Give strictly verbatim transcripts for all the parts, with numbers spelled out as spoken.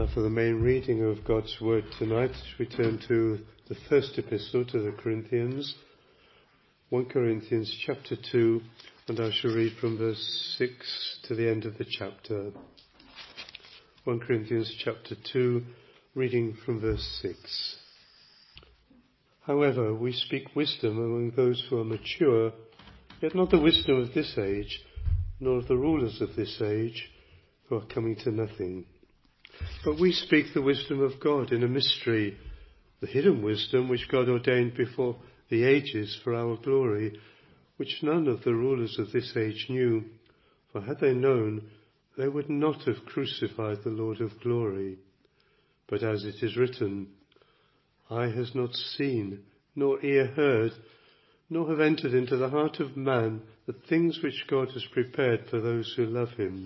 Now for the main reading of God's Word tonight, we turn to the first epistle to the Corinthians, First Corinthians chapter two, and I shall read from verse six to the end of the chapter. First Corinthians chapter two, reading from verse six. However, we speak wisdom among those who are mature, yet not the wisdom of this age, nor of the rulers of this age, who are coming to nothing. But we speak the wisdom of God in a mystery, the hidden wisdom which God ordained before the ages for our glory, which none of the rulers of this age knew. For had they known, they would not have crucified the Lord of glory. But as it is written, eye has not seen, nor ear heard, nor have entered into the heart of man the things which God has prepared for those who love him.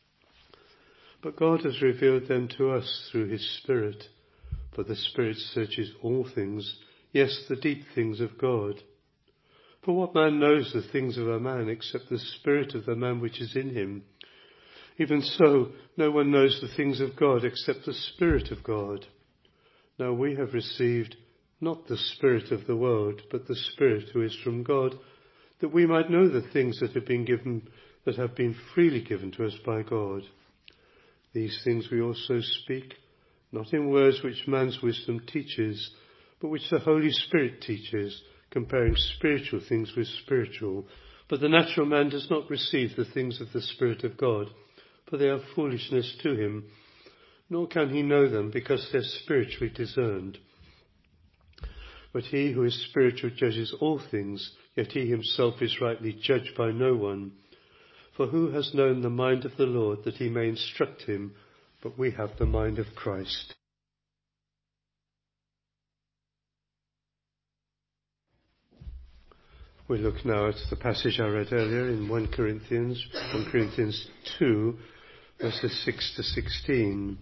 But God has revealed them to us through his Spirit, for the Spirit searches all things, yes, the deep things of God. For what man knows the things of a man except the spirit of the man which is in him? Even so, no one knows the things of God except the Spirit of God. Now we have received not the spirit of the world, but the Spirit who is from God, that we might know the things that have been given, that have been freely given to us by God. These things we also speak, not in words which man's wisdom teaches, but which the Holy Spirit teaches, comparing spiritual things with spiritual. But the natural man does not receive the things of the Spirit of God, for they are foolishness to him, nor can he know them, because they are spiritually discerned. But he who is spiritual judges all things, yet he himself is rightly judged by no one. For who has known the mind of the Lord, that he may instruct him? But we have the mind of Christ. We look now at the passage I read earlier in First Corinthians, First Corinthians two, verses six to sixteen.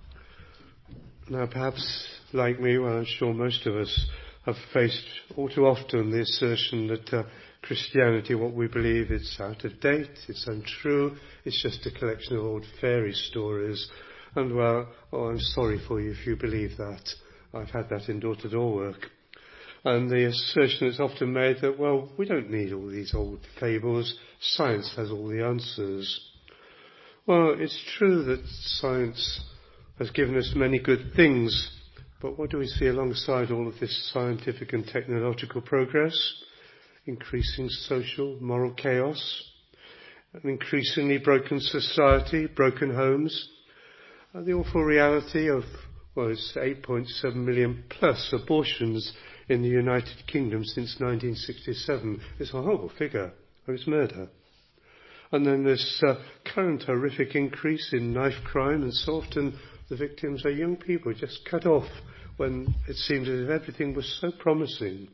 Now perhaps, like me, well I'm sure most of us have faced all too often the assertion that uh, Christianity, what we believe, it's out of date, it's untrue, it's just a collection of old fairy stories. And well, oh, I'm sorry for you if you believe that. I've had that in door-to-door work. And the assertion is often made that, well, we don't need all these old fables. Science has all the answers. Well, it's true that science has given us many good things, but what do we see alongside all of this scientific and technological progress? Increasing social, moral chaos, an increasingly broken society, broken homes, and the awful reality of, well, it's eight point seven million plus abortions in the United Kingdom since nineteen sixty-seven. It's a horrible figure. It's murder. And then this uh, current horrific increase in knife crime, and so often the victims are young people just cut off when it seems as if everything was so promising.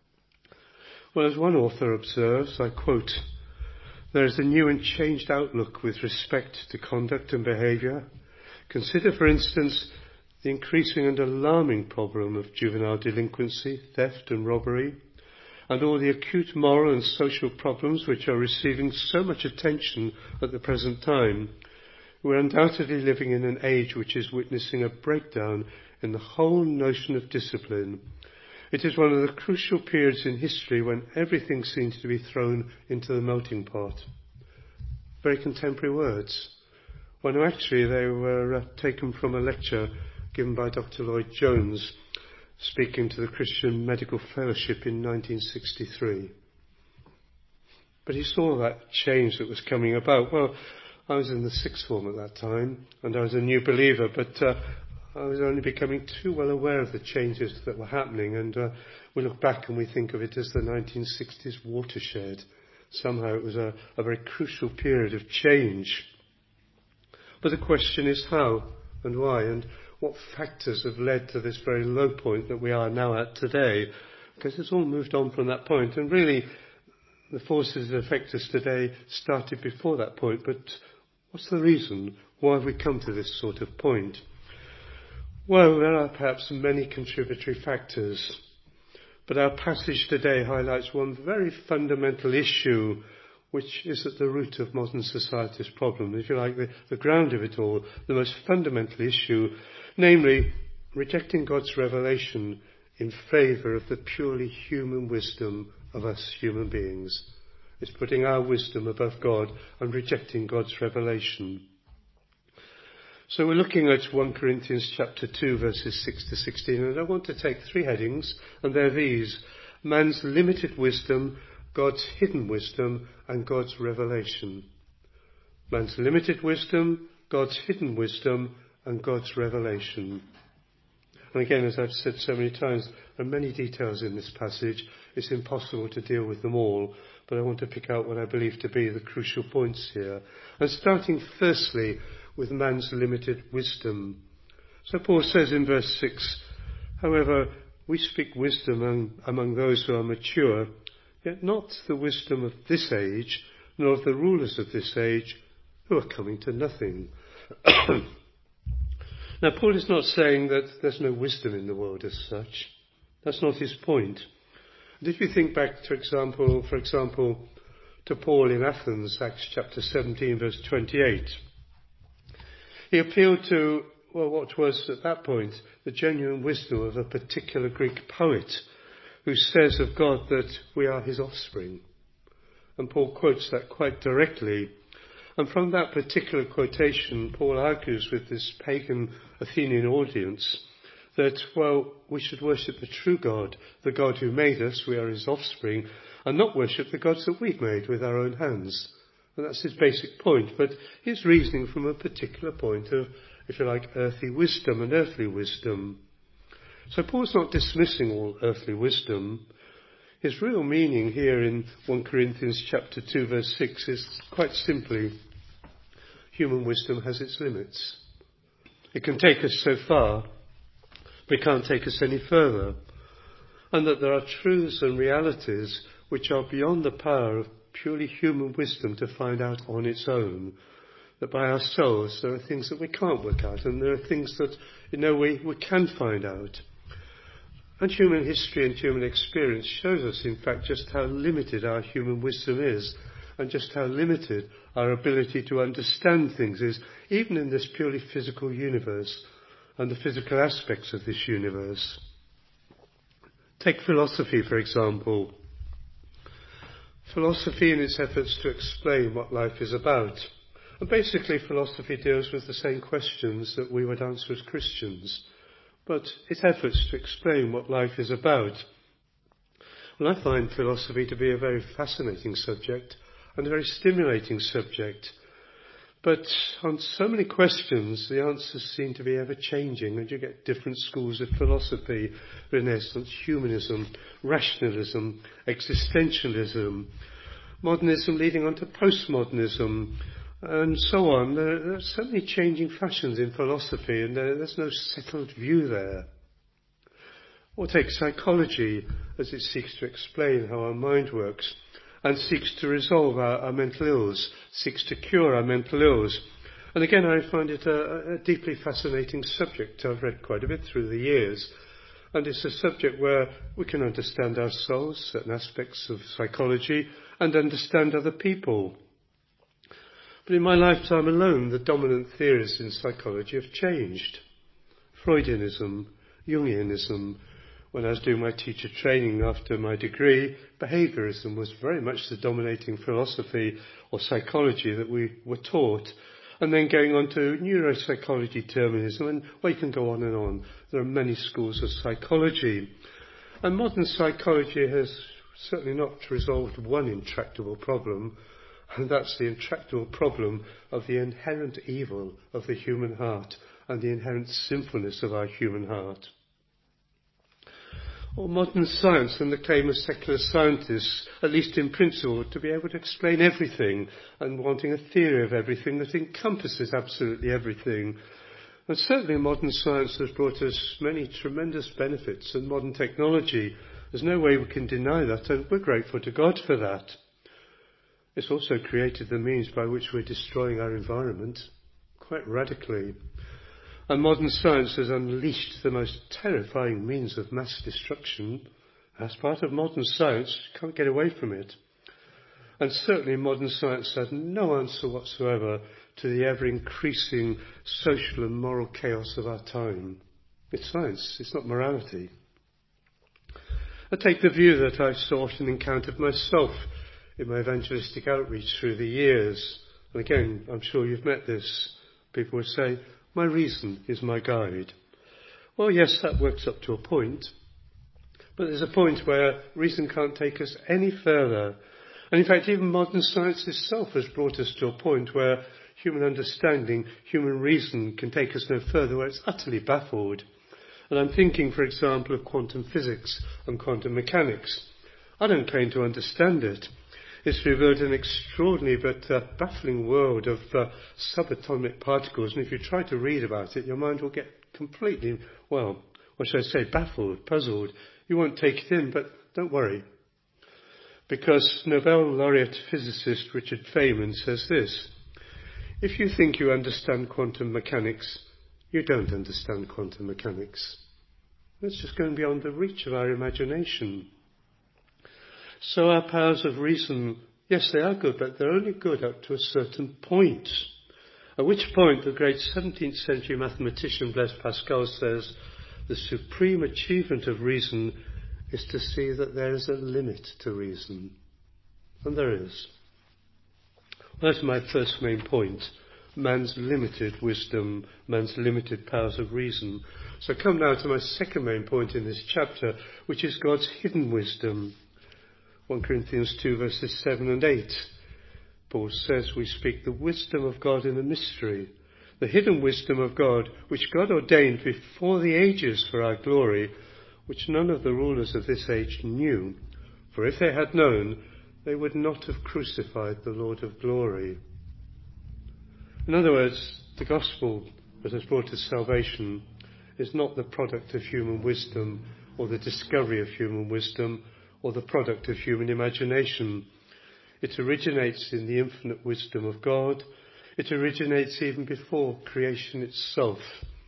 Well, as one author observes, I quote, there is a new and changed outlook with respect to conduct and behaviour. Consider, for instance, the increasing and alarming problem of juvenile delinquency, theft and robbery, and all the acute moral and social problems which are receiving so much attention at the present time. We're undoubtedly living in an age which is witnessing a breakdown in the whole notion of discipline. It is one of the crucial periods in history when everything seems to be thrown into the melting pot. Very contemporary words. Well, no, actually they were uh, taken from a lecture given by Doctor Lloyd Jones, speaking to the Christian Medical Fellowship in nineteen sixty-three. But he saw that change that was coming about. Well, I was in the sixth form at that time, and I was a new believer, but uh, I was only becoming too well aware of the changes that were happening, and uh, we look back and we think of it as the nineteen sixties watershed. Somehow it was a, a very crucial period of change. But the question is how and why, and what factors have led to this very low point that we are now at today, because it's all moved on from that point, and really the forces that affect us today started before that point. But what's the reason? Why have we come to this sort of point? Well, there are perhaps many contributory factors, but our passage today highlights one very fundamental issue which is at the root of modern society's problem, if you like, the, the ground of it all, the most fundamental issue, namely rejecting God's revelation in favour of the purely human wisdom of us human beings. It's putting our wisdom above God and rejecting God's revelation. So we're looking at First Corinthians chapter two, verses six to sixteen, and I want to take three headings, and they're these: man's limited wisdom, God's hidden wisdom, and God's revelation. Man's limited wisdom, God's hidden wisdom, and God's revelation. And again, as I've said so many times, there are many details in this passage. It's impossible to deal with them all, but I want to pick out what I believe to be the crucial points here. And starting firstly with man's limited wisdom. So Paul says in verse six, however, we speak wisdom among, among those who are mature, yet not the wisdom of this age, nor of the rulers of this age, who are coming to nothing. Now, Paul is not saying that there's no wisdom in the world as such. That's not his point. And if you think back, to example, for example, to Paul in Athens, Acts chapter seventeen, verse twenty-eight, he appealed to, well, what was at that point the genuine wisdom of a particular Greek poet who says of God that we are his offspring. And Paul quotes that quite directly. And from that particular quotation, Paul argues with this pagan Athenian audience that, well, we should worship the true God, the God who made us, we are his offspring, and not worship the gods that we've made with our own hands. And that's his basic point. But he's reasoning from a particular point of, if you like, earthly wisdom and earthly wisdom. So Paul's not dismissing all earthly wisdom. His real meaning here in First Corinthians chapter two, verse six is quite simply, human wisdom has its limits. It can take us so far, but it can't take us any further. And that there are truths and realities which are beyond the power of purely human wisdom to find out on its own. That by ourselves there are things that we can't work out, and there are things that in no way we can find out. And human history and human experience shows us, in fact, just how limited our human wisdom is, and just how limited our ability to understand things is, even in this purely physical universe and the physical aspects of this universe. Take philosophy, for example. Philosophy in its efforts to explain what life is about. And basically philosophy deals with the same questions that we would answer as Christians, but its efforts to explain what life is about. Well, I find philosophy to be a very fascinating subject and a very stimulating subject. But on so many questions, the answers seem to be ever changing, and you get different schools of philosophy: Renaissance, humanism, rationalism, existentialism, modernism leading on to postmodernism, and so on. There, there are so many changing fashions in philosophy, and there, there's no settled view there. Or take psychology, as it seeks to explain how our mind works, and seeks to resolve our, our mental ills, seeks to cure our mental ills. And again, I find it a, a deeply fascinating subject. I've read quite a bit through the years. And it's a subject where we can understand ourselves, certain aspects of psychology, and understand other people. But in my lifetime alone, the dominant theories in psychology have changed. Freudianism, Jungianism. When I was doing my teacher training after my degree, behaviourism was very much the dominating philosophy or psychology that we were taught. And then going on to neuropsychology, determinism, and well, you can go on and on. There are many schools of psychology. And modern psychology has certainly not resolved one intractable problem, and that's the intractable problem of the inherent evil of the human heart and the inherent sinfulness of our human heart. Or modern science and the claim of secular scientists, at least in principle, to be able to explain everything and wanting a theory of everything that encompasses absolutely everything. And certainly modern science has brought us many tremendous benefits, and modern technology, there's no way we can deny that, and we're grateful to God for that. It's also created the means by which we're destroying our environment quite radically. And modern science has unleashed the most terrifying means of mass destruction. As part of modern science, you can't get away from it. And certainly modern science has no answer whatsoever to the ever-increasing social and moral chaos of our time. It's science, it's not morality. I take the view that I've so often encountered myself in my evangelistic outreach through the years. And again, I'm sure you've met this. People would say, my reason is my guide. Well, yes, that works up to a point. But there's a point where reason can't take us any further. And in fact, even modern science itself has brought us to a point where human understanding, human reason can take us no further, where it's utterly baffled. And I'm thinking, for example, of quantum physics and quantum mechanics. I don't claim to understand it. It's revealed an extraordinary but uh, baffling world of uh, subatomic particles. And if you try to read about it, your mind will get completely, well, what should I say, baffled, puzzled. You won't take it in, but don't worry. Because Nobel laureate physicist Richard Feynman says this: if you think you understand quantum mechanics, you don't understand quantum mechanics. It's just going beyond the reach of our imagination. So our powers of reason, yes, they are good, but they're only good up to a certain point. At which point the great seventeenth century mathematician Blaise Pascal says, the supreme achievement of reason is to see that there is a limit to reason. And there is. Well, that's my first main point. Man's limited wisdom, man's limited powers of reason. So I come now to my second main point in this chapter, which is God's hidden wisdom. First Corinthians two verses seven and eight. Paul says we speak the wisdom of God in a mystery, the hidden wisdom of God, which God ordained before the ages for our glory, which none of the rulers of this age knew. For if they had known, they would not have crucified the Lord of glory. In other words, the gospel that has brought us salvation is not the product of human wisdom or the discovery of human wisdom or the product of human imagination. It originates in the infinite wisdom of God. It originates even before creation itself.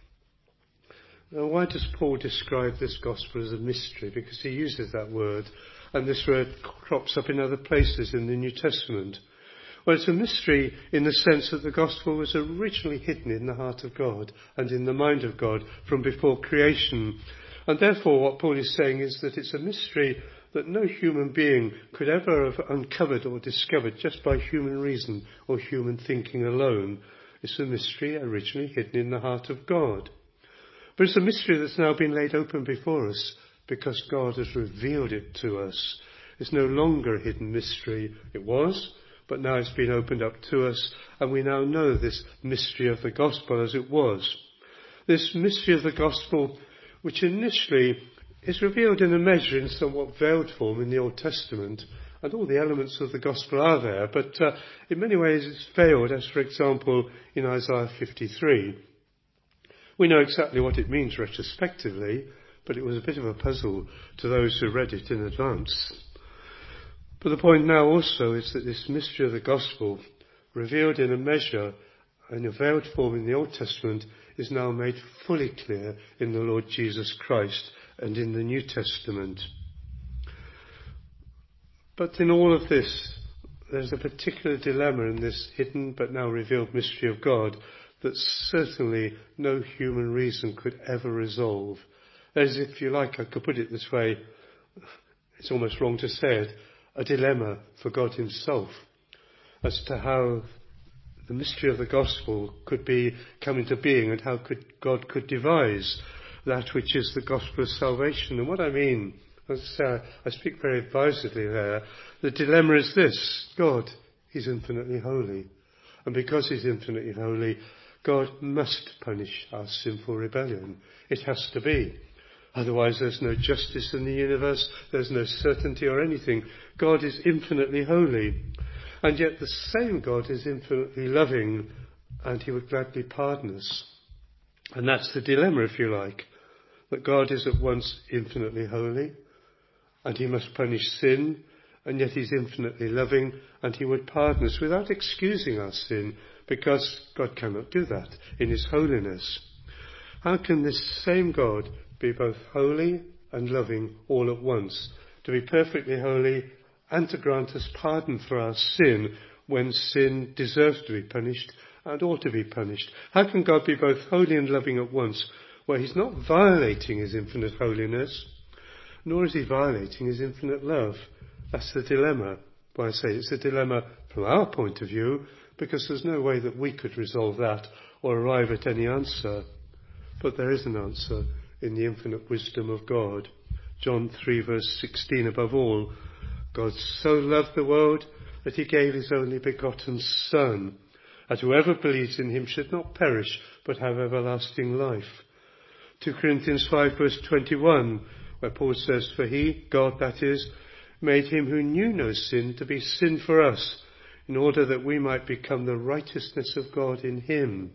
Now, why does Paul describe this gospel as a mystery? Because he uses that word, and this word crops up in other places in the New Testament. Well, it's a mystery in the sense that the gospel was originally hidden in the heart of God and in the mind of God from before creation. And therefore what Paul is saying is that it's a mystery that no human being could ever have uncovered or discovered just by human reason or human thinking alone. It's a mystery originally hidden in the heart of God. But it's a mystery that's now been laid open before us because God has revealed it to us. It's no longer a hidden mystery. It was, but now it's been opened up to us, and we now know this mystery of the gospel as it was. This mystery of the gospel, which initially is revealed in a measure in somewhat veiled form in the Old Testament, and all the elements of the gospel are there, but uh, in many ways it's veiled, as for example in Isaiah fifty-three. We know exactly what it means retrospectively, but it was a bit of a puzzle to those who read it in advance. But the point now also is that this mystery of the gospel, revealed in a measure in a veiled form in the Old Testament, is now made fully clear in the Lord Jesus Christ and in the New Testament. But in all of this, there's a particular dilemma in this hidden but now revealed mystery of God that certainly no human reason could ever resolve. As if you like, I could put it this way, it's almost wrong to say it, a dilemma for God himself as to how the mystery of the gospel could be come into being and how could God could devise that which is the gospel of salvation. And what I mean, as I say, I speak very advisedly there, the dilemma is this: God is infinitely holy, and because he's infinitely holy, God must punish our sinful rebellion. It has to be. Otherwise there's no justice in the universe, there's no certainty or anything. God is infinitely holy. And yet the same God is infinitely loving, and he would gladly pardon us. And that's the dilemma, if you like, that God is at once infinitely holy, and he must punish sin, and yet he's infinitely loving, and he would pardon us without excusing our sin, because God cannot do that in his holiness. How can this same God be both holy and loving all at once? To be perfectly holy and to grant us pardon for our sin when sin deserves to be punished and ought to be punished. How can God be both holy and loving at once, where he's not violating his infinite holiness, nor is he violating his infinite love? That's the dilemma. Well, I say it's a dilemma from our point of view, because there's no way that we could resolve that or arrive at any answer. But there is an answer in the infinite wisdom of God. John three verse sixteen, above all, God so loved the world that he gave his only begotten Son, that whoever believes in him should not perish but have everlasting life. Second Corinthians five verse twenty-one, where Paul says, for he, God that is, made him who knew no sin to be sin for us, in order that we might become the righteousness of God in him.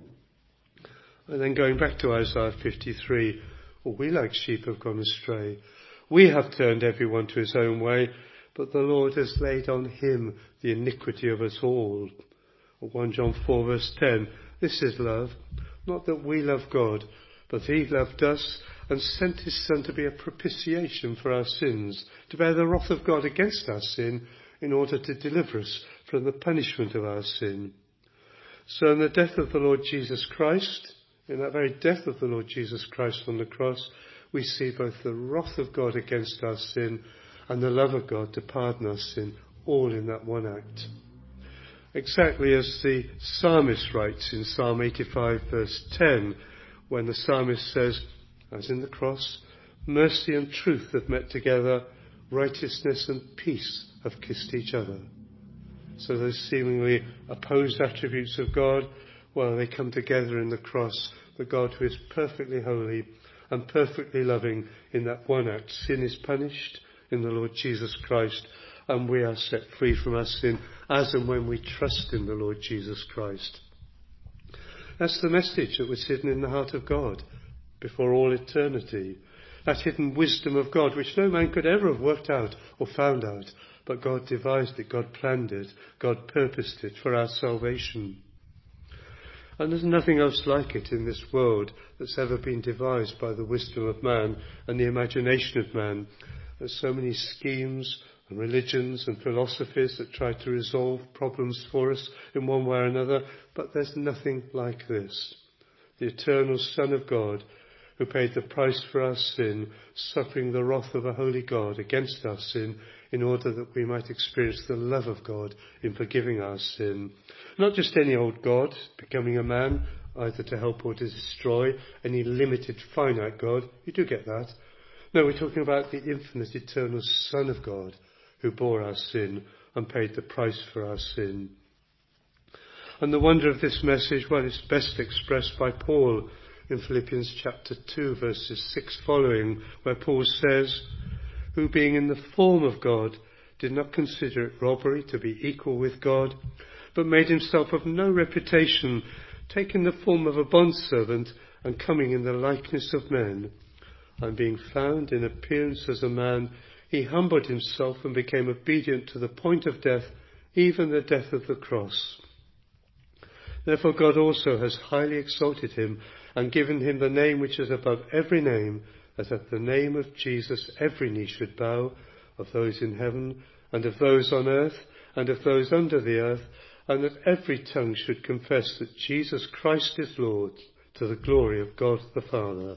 And then going back to Isaiah fifty-three, well, we like sheep have gone astray. We have turned everyone to his own way, but the Lord has laid on him the iniquity of us all. First John four verse ten, this is love, not that we love God, but he loved us and sent his Son to be a propitiation for our sins, to bear the wrath of God against our sin, in order to deliver us from the punishment of our sin. So in the death of the Lord Jesus Christ, in that very death of the Lord Jesus Christ on the cross, we see both the wrath of God against our sin and the love of God to pardon our sin, all in that one act. Exactly as the psalmist writes in Psalm eighty-five verse ten, when the psalmist says, as in the cross, mercy and truth have met together, righteousness and peace have kissed each other. So those seemingly opposed attributes of God, well, they come together in the cross, the God who is perfectly holy and perfectly loving. In that one act, sin is punished in the Lord Jesus Christ, and we are set free from our sin as and when we trust in the Lord Jesus Christ. That's the message that was hidden in the heart of God before all eternity. That hidden wisdom of God, which no man could ever have worked out or found out, but God devised it, God planned it, God purposed it for our salvation. And there's nothing else like it in this world that's ever been devised by the wisdom of man and the imagination of man. There's so many schemes and religions and philosophies that try to resolve problems for us in one way or another, but there's nothing like this. The eternal Son of God, who paid the price for our sin, suffering the wrath of a holy God against our sin, in order that we might experience the love of God in forgiving our sin. Not just any old God becoming a man, either to help or to destroy, any limited, finite God. You do get that. No, we're talking about the infinite, eternal Son of God, who bore our sin and paid the price for our sin. And the wonder of this message, well, it's best expressed by Paul in Philippians chapter two, verses six following, where Paul says, who being in the form of God did not consider it robbery to be equal with God, but made himself of no reputation, taking the form of a bondservant and coming in the likeness of men. And being found in appearance as a man, he humbled himself and became obedient to the point of death, even the death of the cross. Therefore God also has highly exalted him and given him the name which is above every name, that at the name of Jesus every knee should bow, of those in heaven and of those on earth and of those under the earth, and that every tongue should confess that Jesus Christ is Lord, to the glory of God the Father.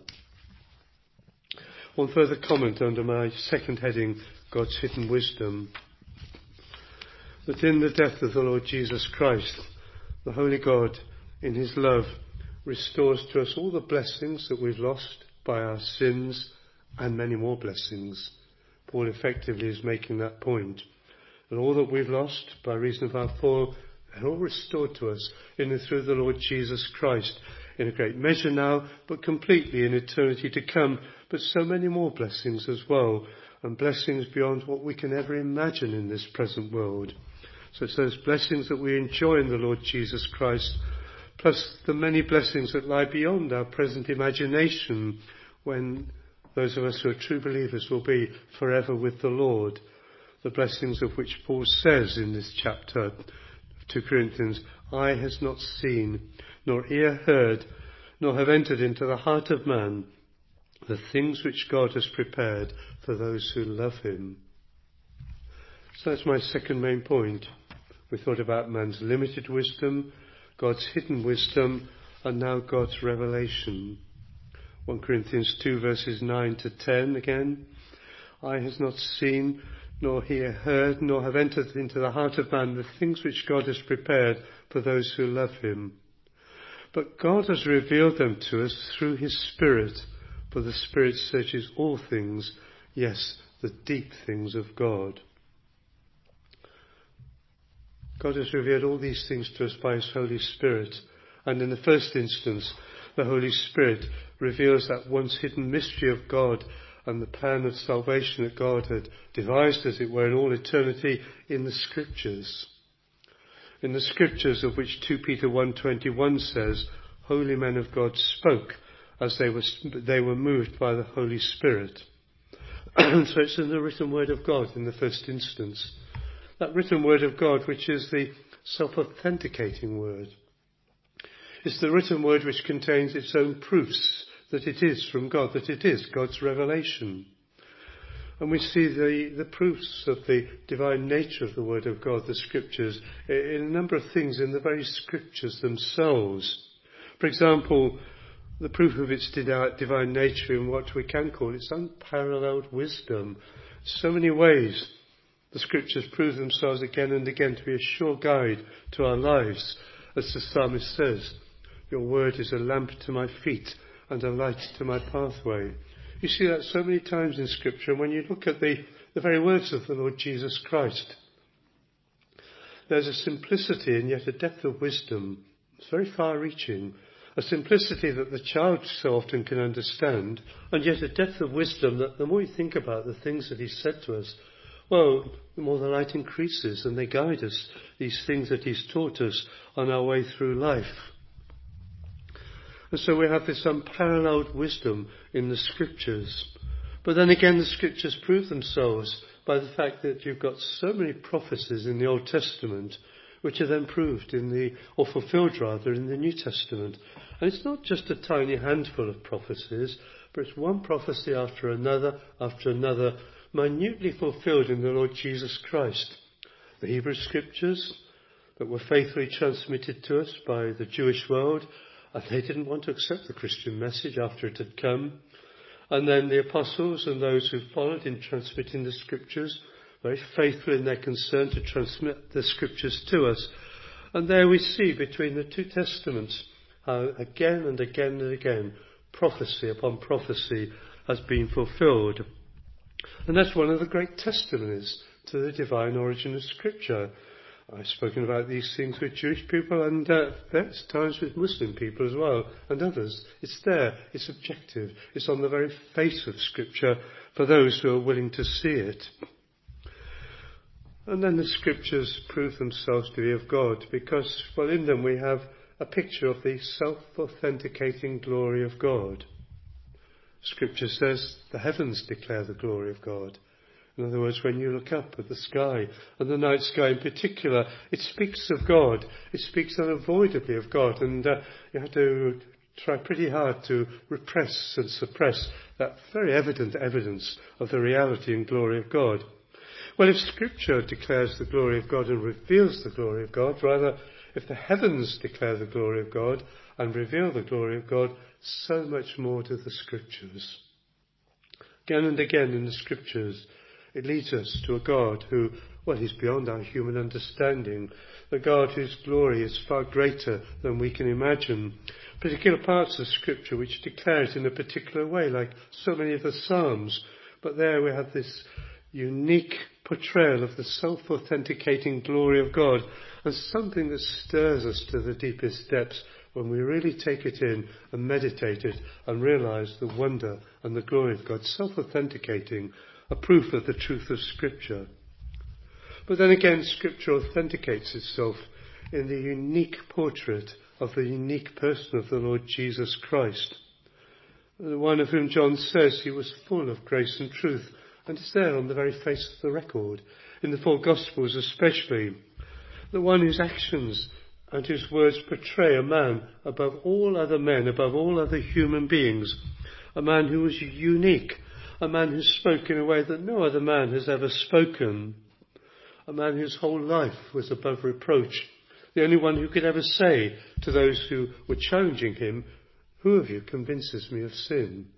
One further comment under my second heading, God's hidden wisdom. That in the death of the Lord Jesus Christ, the Holy God, in his love, restores to us all the blessings that we've lost by our sins and many more blessings. Paul effectively is making that point. And all that we've lost by reason of our fall, they're all restored to us in and through the Lord Jesus Christ, in a great measure now, but completely in eternity to come. But so many more blessings as well, and blessings beyond what we can ever imagine in this present world. So it's those blessings that we enjoy in the Lord Jesus Christ, plus the many blessings that lie beyond our present imagination, when those of us who are true believers will be forever with the Lord. The blessings of which Paul says in this chapter of Second Corinthians, eye has not seen, nor ear heard, nor have entered into the heart of man the things which God has prepared for those who love him. So that's my second main point. We thought about man's limited wisdom, God's hidden wisdom, and now God's revelation. First Corinthians two verses nine to ten again. Eye has not seen, nor ear heard, nor have entered into the heart of man the things which God has prepared for those who love him. But God has revealed them to us through his Spirit, for the Spirit searches all things, yes, the deep things of God. God has revealed all these things to us by his Holy Spirit. And in the first instance, the Holy Spirit reveals that once hidden mystery of God and the plan of salvation that God had devised, as it were, in all eternity in the Scriptures. In the Scriptures, of which Second Peter one twenty-one says, holy men of God spoke as they were, they were moved by the Holy Spirit. So it's in the written word of God in the first instance. That written word of God, which is the self-authenticating word. It's the written word which contains its own proofs that it is from God, that it is God's revelation. And we see the, the proofs of the divine nature of the word of God, the Scriptures, in a number of things in the very Scriptures themselves. For example, the proof of its divine nature in what we can call its unparalleled wisdom. So many ways the Scriptures prove themselves again and again to be a sure guide to our lives. As the psalmist says, your word is a lamp to my feet and a light to my pathway. You see that so many times in Scripture, and when you look at the, the very words of the Lord Jesus Christ, there's a simplicity and yet a depth of wisdom. It's very far-reaching. A simplicity that the child so often can understand, and yet a depth of wisdom that the more you think about the things that he's said to us, well, the more the light increases and they guide us, these things that he's taught us on our way through life. And so we have this unparalleled wisdom in the Scriptures. But then again, the Scriptures prove themselves by the fact that you've got so many prophecies in the Old Testament which are then proved in the, or fulfilled rather, in the New Testament. And it's not just a tiny handful of prophecies, but it's one prophecy after another, after another, minutely fulfilled in the Lord Jesus Christ. The Hebrew Scriptures that were faithfully transmitted to us by the Jewish world, and they didn't want to accept the Christian message after it had come. And then the apostles and those who followed in transmitting the Scriptures, very faithful in their concern to transmit the Scriptures to us. And there we see between the two testaments how again and again and again prophecy upon prophecy has been fulfilled. And that's one of the great testimonies to the divine origin of Scripture. I've spoken about these things with Jewish people and uh, there's times with Muslim people as well and others. It's there, it's objective, it's on the very face of Scripture for those who are willing to see it. And then the Scriptures prove themselves to be of God because, well, in them we have a picture of the self-authenticating glory of God. Scripture says the heavens declare the glory of God. In other words, when you look up at the sky, and the night sky in particular, it speaks of God. It speaks unavoidably of God, and uh, you have to try pretty hard to repress and suppress that very evident evidence of the reality and glory of God. Well, if Scripture declares the glory of God and reveals the glory of God, rather, if the heavens declare the glory of God and reveal the glory of God, so much more do the Scriptures. Again and again in the Scriptures, it leads us to a God who, well, is beyond our human understanding, a God whose glory is far greater than we can imagine. Particular parts of Scripture which declare it in a particular way, like so many of the Psalms, but there we have this unique portrayal of the self-authenticating glory of God, and something that stirs us to the deepest depths when we really take it in and meditate it and realize the wonder and the glory of God, self-authenticating, a proof of the truth of Scripture. But then again, Scripture authenticates itself in the unique portrait of the unique person of the Lord Jesus Christ, the one of whom John says he was full of grace and truth. And it's there on the very face of the record, in the four Gospels especially. The one whose actions and whose words portray a man above all other men, above all other human beings. A man who was unique, a man who spoke in a way that no other man has ever spoken. a man whose whole life was above reproach, the only one who could ever say to those who were challenging him, "Who of you convinces me of sin?"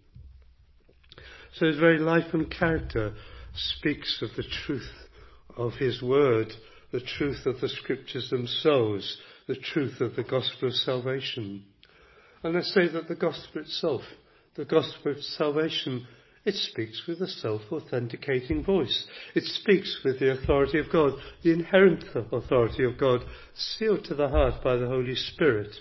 So his very life and character speaks of the truth of his word, the truth of the scriptures themselves, the truth of the gospel of salvation. And let's say that the gospel itself, the gospel of salvation, it speaks with a self-authenticating voice. It speaks with the authority of God, the inherent authority of God, sealed to the heart by the Holy Spirit.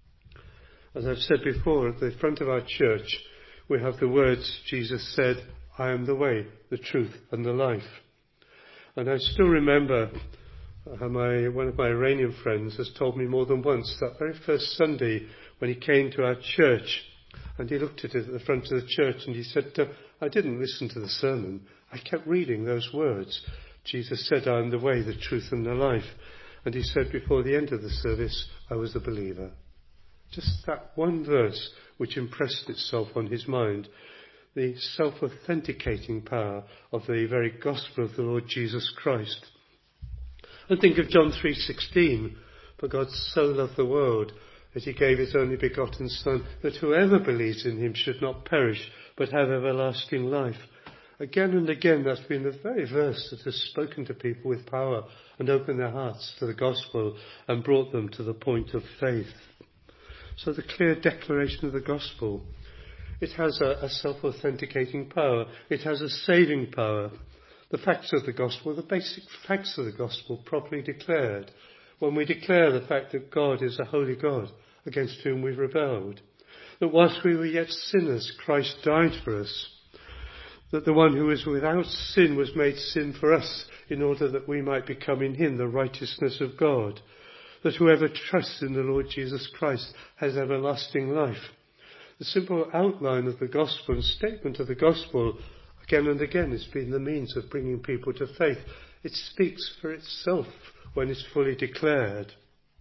As I've said before, at the front of our church, we have the words Jesus said, "I am the way, the truth and the life." And I still remember how my, one of my Iranian friends has told me more than once that very first Sunday when he came to our church, and he looked at it at the front of the church and he said, "I didn't listen to the sermon. I kept reading those words. Jesus said, 'I am the way, the truth and the life.'" And he said before the end of the service, "I was a believer." Just that one verse which impressed itself on his mind, the self-authenticating power of the very gospel of the Lord Jesus Christ. And think of John three sixteen, "For God so loved the world that he gave his only begotten Son, that whoever believes in him should not perish, but have everlasting life." Again and again, that's been the very verse that has spoken to people with power and opened their hearts to the gospel and brought them to the point of faith. So the clear declaration of the gospel, it has a, a self-authenticating power. It has a saving power. The facts of the gospel, the basic facts of the gospel properly declared. When we declare the fact that God is a holy God against whom we've rebelled, that whilst we were yet sinners, Christ died for us, that the one who is without sin was made sin for us in order that we might become in him the righteousness of God, that whoever trusts in the Lord Jesus Christ has everlasting life. The simple outline of the gospel and statement of the gospel again and again has been the means of bringing people to faith. It speaks for itself when it's fully declared.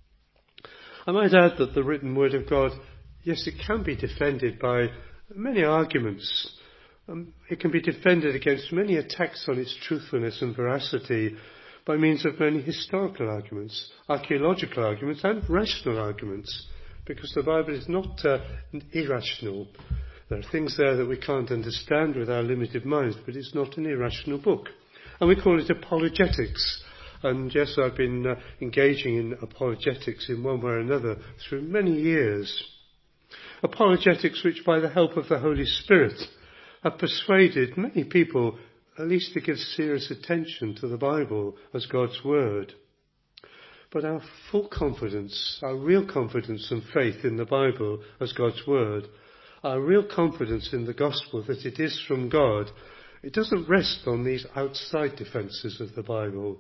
I might add that the written word of God, yes, it can be defended by many arguments. Um, it can be defended against many attacks on its truthfulness and veracity by means of many historical arguments, archaeological arguments and rational arguments, because the Bible is not uh, irrational. There are things there that we can't understand with our limited minds, but it's not an irrational book. And we call it apologetics. And yes, I've been uh, engaging in apologetics in one way or another through many years. Apologetics which, by the help of the Holy Spirit, have persuaded many people at least to give serious attention to the Bible as God's Word. But our full confidence, our real confidence and faith in the Bible as God's Word, our real confidence in the gospel that it is from God, it doesn't rest on these outside defences of the Bible.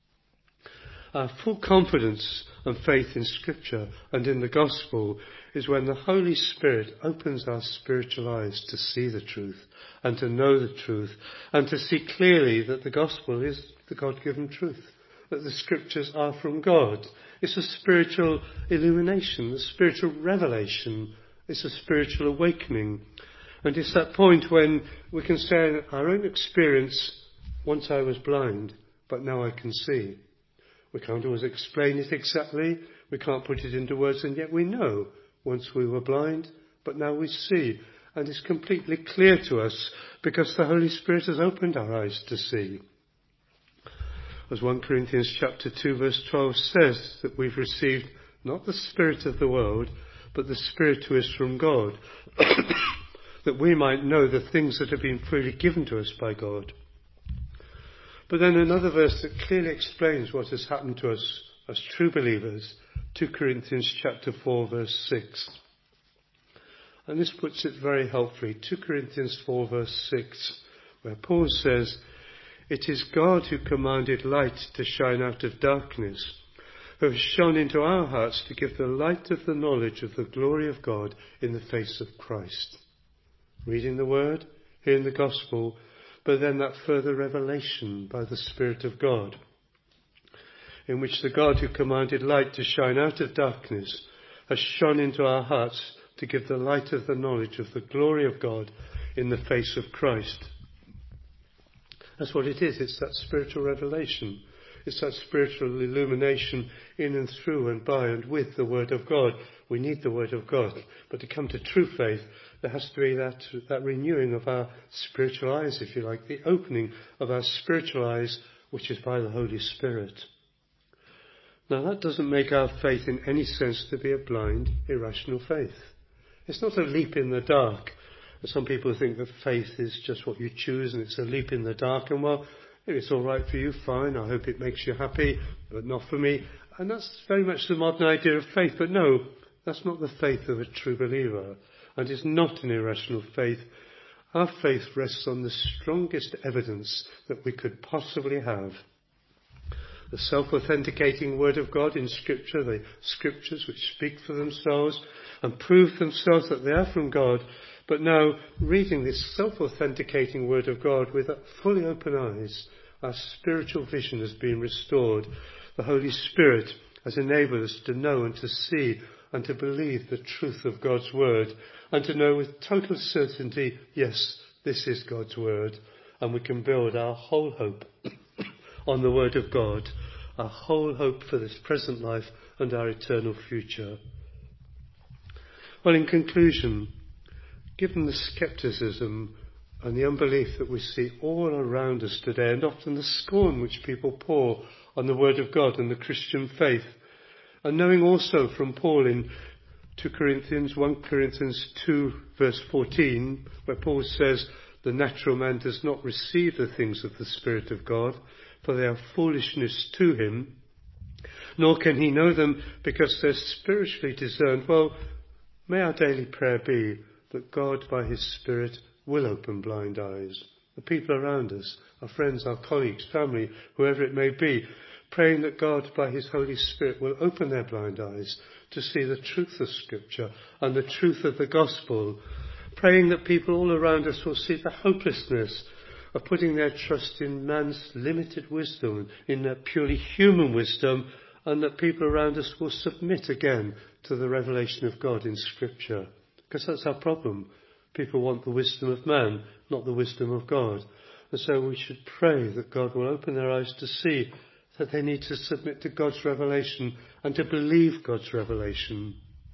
Our full confidence and faith in Scripture and in the gospel is when the Holy Spirit opens our spiritual eyes to see the truth and to know the truth and to see clearly that the gospel is the God-given truth, that the Scriptures are from God. It's a spiritual illumination, a spiritual revelation. It's a spiritual awakening. And it's that point when we can say in our own experience, once I was blind, but now I can see. We can't always explain it exactly. We can't put it into words, and yet we know once we were blind, but now we see. And it's completely clear to us because the Holy Spirit has opened our eyes to see. As First Corinthians chapter two verse twelve says, that we've received not the spirit of the world, but the Spirit who is from God, that we might know the things that have been freely given to us by God. But then another verse that clearly explains what has happened to us as true believers, Second Corinthians chapter four verse six. And this puts it very helpfully, Second Corinthians four verse six, where Paul says, "It is God who commanded light to shine out of darkness, who has shone into our hearts to give the light of the knowledge of the glory of God in the face of Christ." Reading the word, hearing the gospel, but then that further revelation by the Spirit of God, in which the God who commanded light to shine out of darkness has shone into our hearts to give the light of the knowledge of the glory of God in the face of Christ. That's what it is. It's that spiritual revelation. It's that spiritual illumination in and through and by and with the Word of God. We need the Word of God. But to come to true faith, there has to be that, that renewing of our spiritual eyes, if you like, the opening of our spiritual eyes, which is by the Holy Spirit. Now that doesn't make our faith in any sense to be a blind, irrational faith. It's not a leap in the dark. Some people think that faith is just what you choose and it's a leap in the dark, and well, if it's all right for you, fine, I hope it makes you happy, but not for me. And that's very much the modern idea of faith, but no, that's not the faith of a true believer, and it's not an irrational faith. Our faith rests on the strongest evidence that we could possibly have. The self-authenticating Word of God in Scripture, the Scriptures which speak for themselves and prove themselves that they are from God. But now, reading this self-authenticating Word of God with fully open eyes, our spiritual vision has been restored. The Holy Spirit has enabled us to know and to see and to believe the truth of God's Word, and to know with total certainty, yes, this is God's Word, and we can build our whole hope on the Word of God, our whole hope for this present life and our eternal future. Well, in conclusion, given the scepticism and the unbelief that we see all around us today, and often the scorn which people pour on the Word of God and the Christian faith, and knowing also from Paul in Second Corinthians, First Corinthians two verse fourteen, where Paul says, the natural man does not receive the things of the Spirit of God, for they are foolishness to him, nor can he know them because they're spiritually discerned. Well, may our daily prayer be that God, by his Spirit, will open blind eyes. The people around us, our friends, our colleagues, family, whoever it may be, praying that God, by his Holy Spirit, will open their blind eyes to see the truth of Scripture and the truth of the Gospel. Praying that people all around us will see the hopelessness of putting their trust in man's limited wisdom, in their purely human wisdom, and that people around us will submit again to the revelation of God in Scripture. Because that's our problem. People want the wisdom of man, not the wisdom of God. And so we should pray that God will open their eyes to see that they need to submit to God's revelation and to believe God's revelation.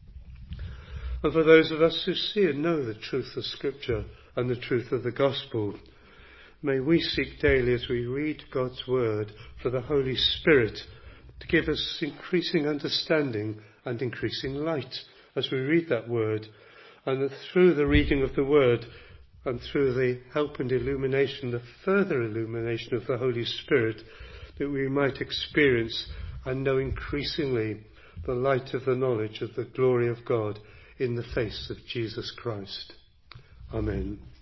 And for those of us who see and know the truth of Scripture and the truth of the Gospel, may we seek daily as we read God's Word for the Holy Spirit to give us increasing understanding and increasing light as we read that Word, and that through the reading of the Word and through the help and illumination, the further illumination of the Holy Spirit, that we might experience and know increasingly the light of the knowledge of the glory of God in the face of Jesus Christ. Amen.